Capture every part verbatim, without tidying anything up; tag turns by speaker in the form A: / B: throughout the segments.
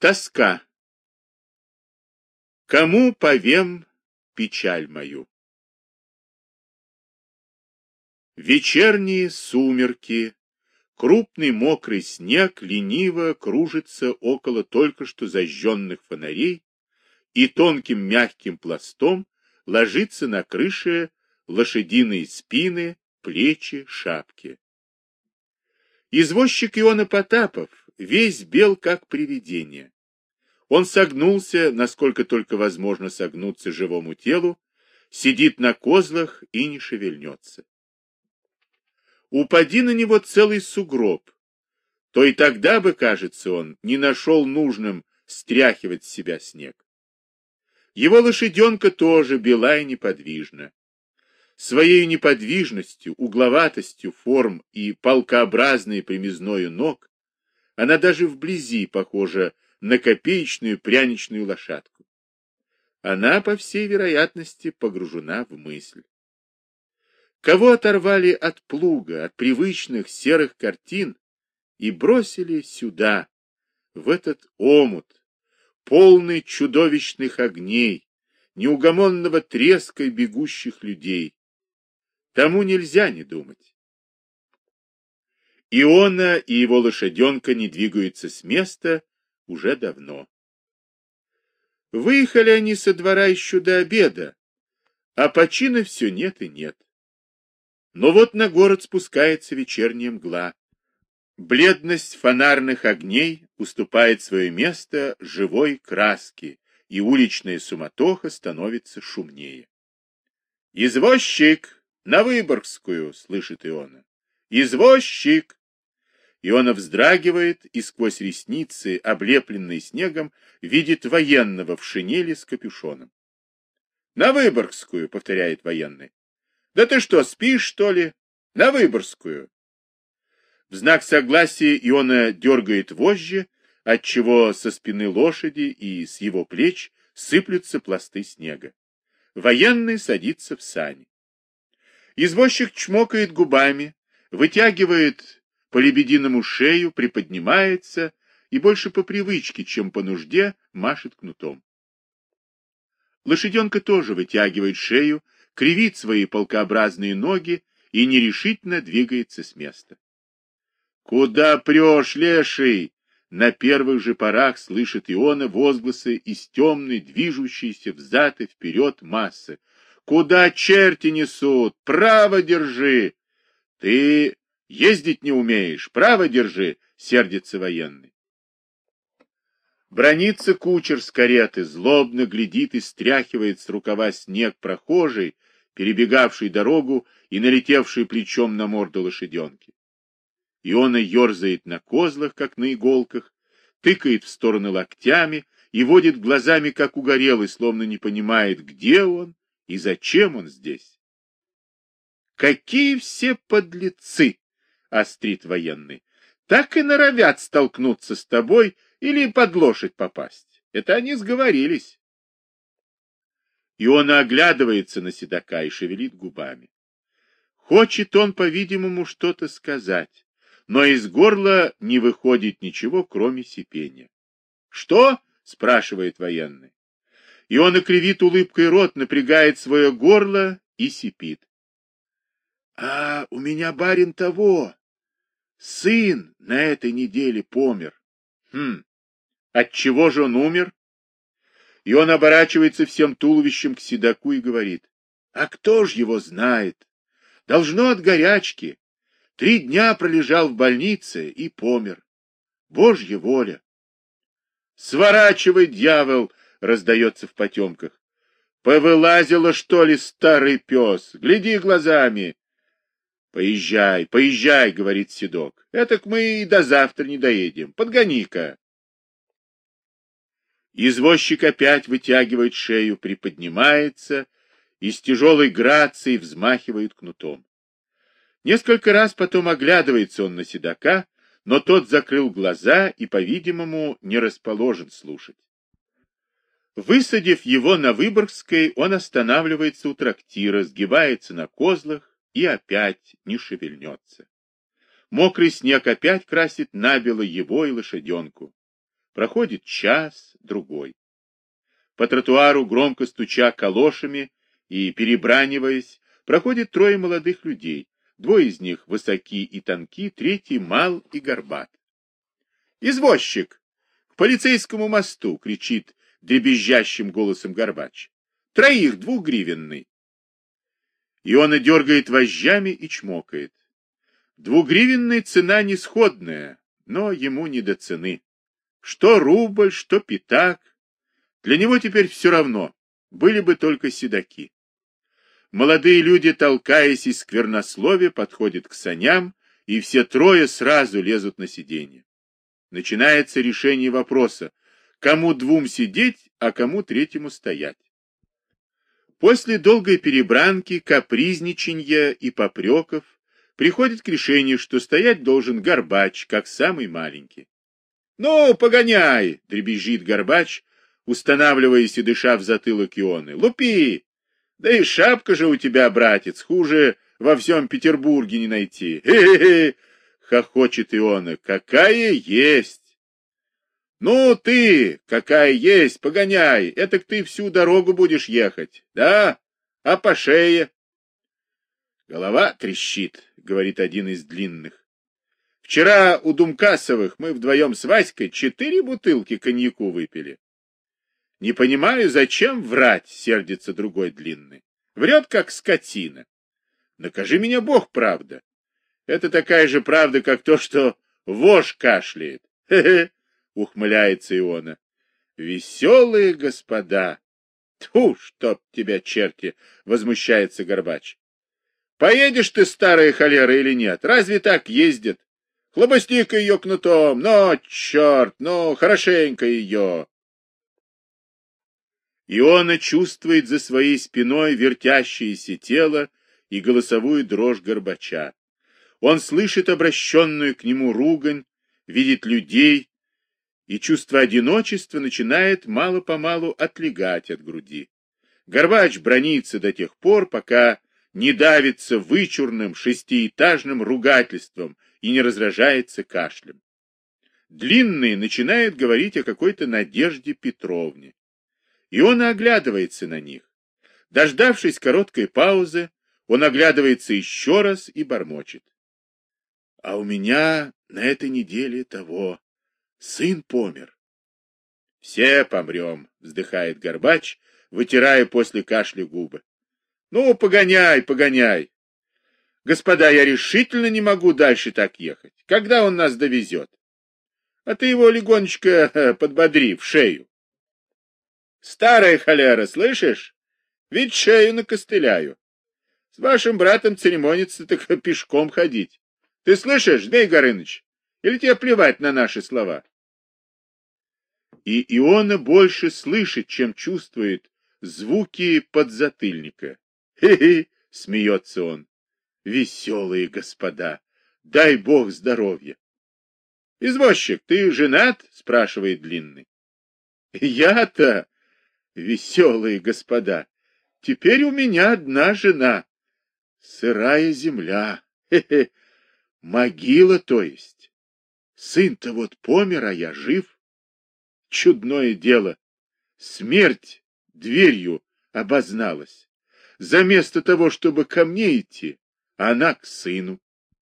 A: Тоска. Кому повем печаль мою? Вечерние сумерки, крупный мокрый снег лениво кружится около только что зажженных фонарей и тонким мягким пластом ложится на крыше лошадиные спины, плечи, шапки. Извозчик Иона Потапов весь бел, как привидение. Он согнулся, насколько только возможно согнуться живому телу, сидит на козлах и не шевельнется. Упади на него целый сугроб, то и тогда бы, кажется, он не нашел нужным стряхивать с себя снег. Его лошаденка тоже бела и неподвижна. Своей неподвижностью, угловатостью форм и палкообразной примизною ног она даже вблизи похожа на копеечную пряничную лошадку. Она, по всей вероятности, погружена в мысль. Кого оторвали от плуга, от привычных серых картин и бросили сюда, в этот омут, полный чудовищных огней, неугомонного треска бегущих людей. Тому нельзя не думать. Иона и его лошаденка не двигаются с места уже давно. Выехали они со двора еще до обеда, а почина все нет и нет. Но вот на город спускается вечерняя мгла. Бледность фонарных огней уступает свое место живой краске, и уличная суматоха становится шумнее. «Извозчик! На Выборгскую!» — слышит Иона. «Извозчик!» Иона вздрагивает и сквозь ресницы, облепленные снегом, видит военного в шинели с капюшоном. «На Выборгскую!» — повторяет военный. «Да ты что, спишь, что ли? На Выборгскую!» В знак согласия Иона дергает вожжи, отчего со спины лошади и с его плеч сыплются пласты снега. Военный садится в сани. Извозчик чмокает губами, вытягивает по лебединому шею, приподнимается и больше по привычке, чем по нужде, машет кнутом. Лошаденка тоже вытягивает шею, кривит свои полкообразные ноги и нерешительно двигается с места. «Куда прешь, леший?» На первых же порах слышит Иона возгласы из темной, движущейся взад и вперед массы. «Куда черти несут? Право держи!» «Ты ездить не умеешь, право держи!» — сердится военный. Бранится кучер с кареты, злобно глядит и стряхивает с рукава снег прохожий, перебегавший дорогу и налетевший плечом на морду лошаденки. Иона ерзает на козлах, как на иголках, тыкает в стороны локтями и водит глазами, как угорелый, словно не понимает, где он и зачем он здесь. «Какие все подлецы!» — острит военный. «Так и норовят столкнуться с тобой или под лошадь попасть. Это они сговорились». Иона оглядывается на седока и шевелит губами. Хочет он, по-видимому, что-то сказать, но из горла не выходит ничего, кроме сипения. «Что?» — спрашивает военный. Иона кривит улыбкой рот, напрягает свое горло и сипит. «А у меня, барин, того. Сын на этой неделе помер». «Хм, отчего же он умер?» И он оборачивается всем туловищем к седоку и говорит. «А кто ж его знает? Должно от горячки. Три дня пролежал в больнице и помер. Божья воля». «Сворачивай, дьявол!» — раздается в потемках. «Повылазило, что ли, старый пес? Гляди глазами!» «Поезжай, поезжай!» — говорит седок. «Этак мы и до завтра не доедем. Подгони-ка!» Извозчик опять вытягивает шею, приподнимается и с тяжелой грацией взмахивает кнутом. Несколько раз потом оглядывается он на седока, но тот закрыл глаза и, по-видимому, не расположен слушать. Высадив его на Выборгской, он останавливается у трактира, сгибается на козлах и опять не шевельнется. Мокрый снег опять красит набело его и лошаденку. Проходит час, другой. По тротуару, громко стуча калошами и перебраниваясь, проходит трое молодых людей. Двое из них высоки и тонки, третий мал и горбат. «Извозчик! К полицейскому мосту!» — кричит дребезжащим голосом Горбач. «Троих двухгривенный!» И он дергает вожжами и чмокает. Двугривенная цена не сходная, но ему не до цены. Что рубль, что пятак. Для него теперь все равно, были бы только седаки. Молодые люди, толкаясь из сквернословия, подходят к саням, и все трое сразу лезут на сиденье. Начинается решение вопроса, кому двум сидеть, а кому третьему стоять. После долгой перебранки, капризничанья и попреков приходит к решению, что стоять должен Горбач, как самый маленький. «Ну, погоняй!» — дребезжит Горбач, устанавливаясь и дыша в затылок Ионы. «Лупи! Да и шапка же у тебя, братец, хуже во всем Петербурге не найти. Хе-хе-хе!» — хохочет Иона. «Какая есть!» «Ну, ты, какая есть, погоняй! Этак ты всю дорогу будешь ехать, да? А по шее?» «Голова трещит», — говорит один из длинных. «Вчера у Думкасовых мы вдвоем с Васькой четыре бутылки коньяку выпили». «Не понимаю, зачем врать», — сердится другой длинный. «Врет, как скотина. Накажи меня Бог, правда. Это такая же правда, как то, что вож кашляет. Хе-хе», — ухмыляется Иона. «Веселые господа». «Тьфу, чтоб тебя, черти!» — возмущается Горбач. «Поедешь ты, старая холера, или нет? Разве так ездит? Хлобости-ка ее кнутом, но, черт, ну, хорошенько ее». Иона чувствует за своей спиной вертящееся тело и голосовую дрожь Горбача. Он слышит обращенную к нему ругань, видит людей, и чувство одиночества начинает мало-помалу отлегать от груди. Горбач бранится до тех пор, пока не давится вычурным шестиэтажным ругательством и не разражается кашлем. Длинный начинает говорить о какой-то Надежде Петровне. И он оглядывается на них. Дождавшись короткой паузы, он оглядывается еще раз и бормочет. «А у меня на этой неделе того сын помер». «Все помрем», — вздыхает Горбач, вытирая после кашля губы. «Ну, погоняй, погоняй. Господа, я решительно не могу дальше так ехать. Когда он нас довезет? А ты его легонечко подбодри в шею». «Старая холера, слышишь? Ведь шею накостыляю. С вашим братом церемониться, так пешком ходить. Ты слышишь, Змей Горыныч? Или тебе плевать на наши слова?» И Иона больше слышит, чем чувствует звуки подзатыльника. «Хе-хе!» — смеется он. «Веселые господа! Дай бог здоровья!» «Извозчик, ты женат?» — спрашивает Длинный. «Я-то, веселые господа, теперь у меня одна жена. Сырая земля, хе-хе, могила, то есть. Сын-то вот помер, а я жив. Чудное дело, смерть дверью обозналась. Заместо того, чтобы ко мне идти, она к сыну».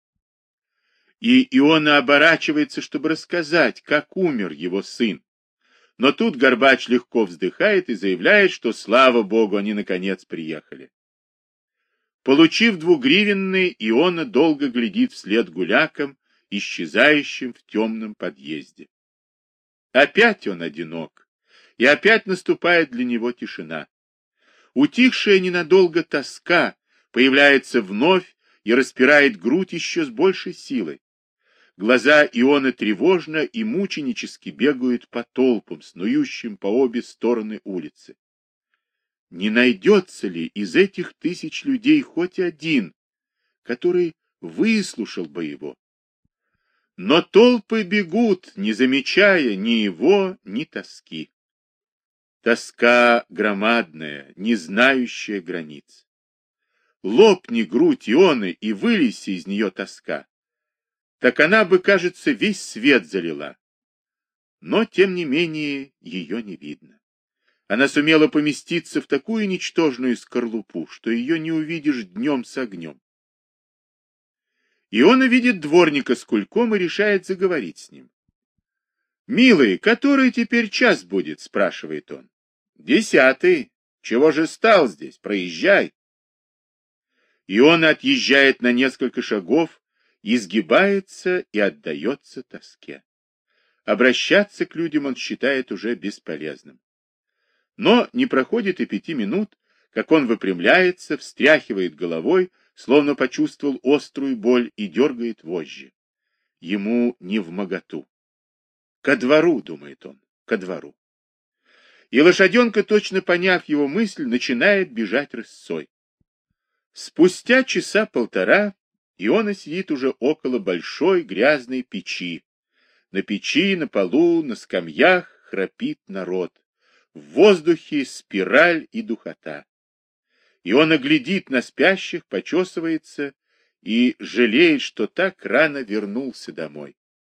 A: И Иона оборачивается, чтобы рассказать, как умер его сын. Но тут Горбач легко вздыхает и заявляет, что, слава богу, они наконец приехали. Получив двугривенный, Иона долго глядит вслед гулякам, исчезающим в темном подъезде. Опять он одинок, и опять наступает для него тишина. Утихшая ненадолго тоска появляется вновь и распирает грудь еще с большей силой. Глаза Ионы тревожно и мученически бегают по толпам, снующим по обе стороны улицы. Не найдется ли из этих тысяч людей хоть один, который выслушал бы его? Но толпы бегут, не замечая ни его, ни тоски. Тоска громадная, не знающая границ. Лопни грудь Ионы и вылейся из нее тоска, так она бы, кажется, весь свет залила. но, тем не менее, ее не видно. Она сумела поместиться в такую ничтожную скорлупу, что ее не увидишь днем с огнем. Иона видит дворника с кульком и решает заговорить с ним. «Милый, который теперь час будет?» — спрашивает он. «Десятый. Чего же стал здесь? Проезжай». Иона отъезжает на несколько шагов, изгибается и отдается тоске. Обращаться к людям он считает уже бесполезным. Но не проходит и пяти минут, как он выпрямляется, встряхивает головой, словно почувствовал острую боль, и дергает вожжи. Ему невмоготу. «Ко двору», — думает он, — «ко двору». И лошаденка, точно поняв его мысль, начинает бежать рысцой. Спустя часа полтора Иона сидит уже около большой грязной печи. На печи, на полу, на скамьях храпит народ. В воздухе спираль и духота. Иона глядит на спящих, почесывается и жалеет, что так рано вернулся домой.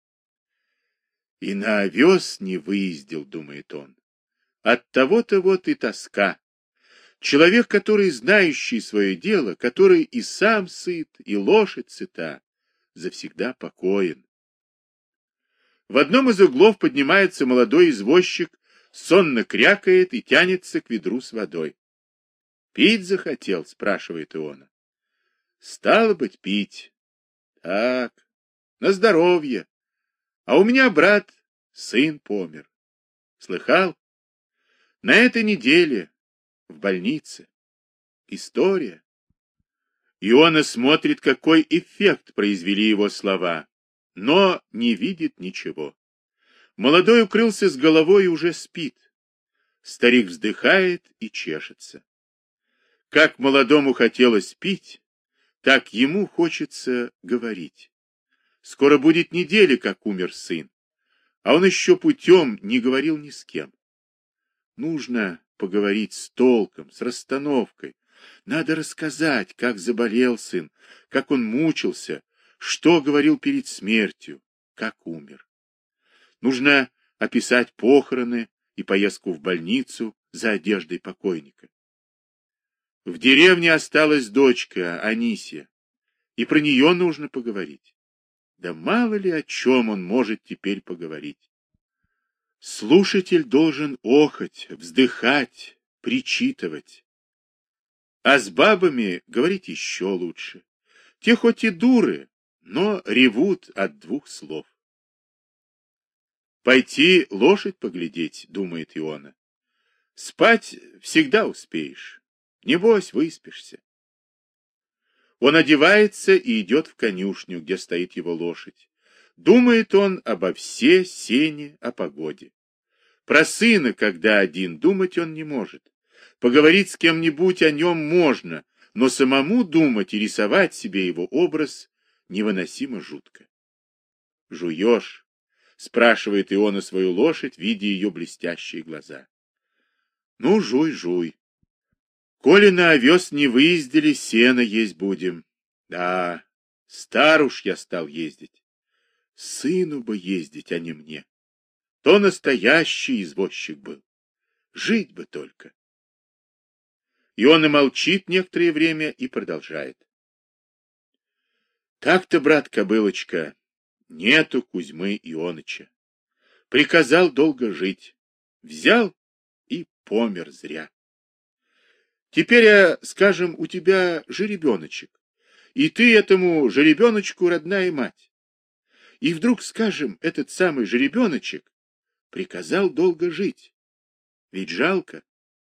A: И на овес не выездил, думает он. От того-то вот и тоска. Человек, который знающий свое дело, который и сам сыт, и лошадь сыта, завсегда покоен. В одном из углов поднимается молодой извозчик, сонно крякает и тянется к ведру с водой. «Пить захотел?» — спрашивает Иона. «Стало быть, пить. Так, на здоровье. А у меня, брат, сын помер. Слыхал? На этой неделе в больнице. История». Иона смотрит, какой эффект произвели его слова, но не видит ничего. Молодой укрылся с головой и уже спит. Старик вздыхает и чешется. Как молодому хотелось пить, так ему хочется говорить. Скоро будет неделя, как умер сын, а он еще путем не говорил ни с кем. Нужно поговорить с толком, с расстановкой. Надо рассказать, как заболел сын, как он мучился, что говорил перед смертью, как умер. Нужно описать похороны и поездку в больницу за одеждой покойника. В деревне осталась дочка Анисия, и про нее нужно поговорить. Да мало ли о чем он может теперь поговорить. Слушатель должен охать, вздыхать, причитывать. А с бабами говорить еще лучше. Те хоть и дуры, но ревут от двух слов. Пойти лошадь поглядеть, думает Иона. Спать всегда успеешь. Небось, выспишься. Он одевается и идет в конюшню, где стоит его лошадь. Думает он обо все сене, о погоде. Про сына, когда один, думать он не может. Поговорить с кем-нибудь о нем можно, но самому думать и рисовать себе его образ невыносимо жутко. «Жуешь?» — спрашивает Иона свою лошадь, видя ее блестящие глаза. «Ну, жуй, жуй. Коли на овес не выездили, сено есть будем. Да, стар уж я стал ездить. Сыну бы ездить, а не мне. То настоящий извозчик был. Жить бы только». И он и молчит некоторое время и продолжает. Так-то, брат Кобылочка, нету Кузьмы Ионыча. Приказал долго жить. Взял и помер зря. Теперь, я, скажем, у тебя жеребеночек, и ты этому жеребеночку родная мать. И вдруг, скажем, этот самый жеребеночек приказал долго жить. Ведь жалко.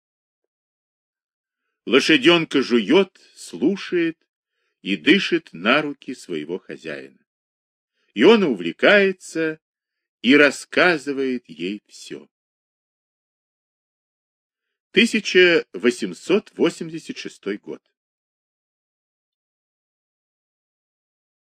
A: Лошаденка жует, слушает и дышит на руки своего хозяина. И он увлекается и рассказывает ей все. тысяча восемьсот восемьдесят шестой год.